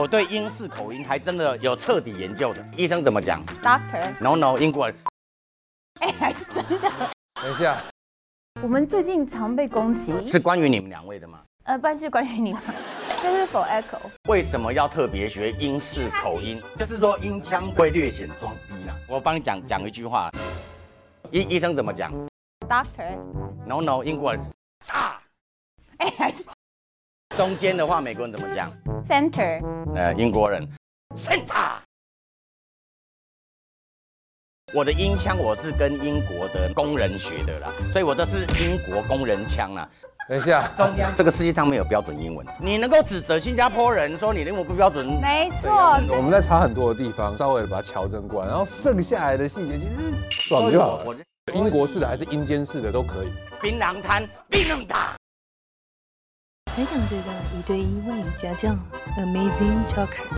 我对英式口音还真的有彻底研究的。医生怎么讲 ？Doctor。 英国人。 哎，还是真的。 等一下， 我们最近常被攻击， 是关于你们2位的吗？ 不然是关于你们。这是 for echo。 为什么要特别学英式口音？就是说音腔会略显装逼啦。我帮你讲一句话，医生怎么讲 ？Doctor。 英国人。啊！ 哎，还是。 中间的话，美国人怎么讲 ？Center。 英国人 center。我的音腔我是跟英国的工人学的啦，所以我这是英国工人腔啦。 等一下， 中央这个世界上没有标准英文，你能够指责新加坡人说你的英文不标准？ 没错。 我们在差很多的地方，稍微的把它调整过来，然后剩下来的细节其实爽就好了。英国式的还是阴间式的都可以。 槟榔摊，槟榔打。 台港最大1对1外语家教 ，Amazing Talker。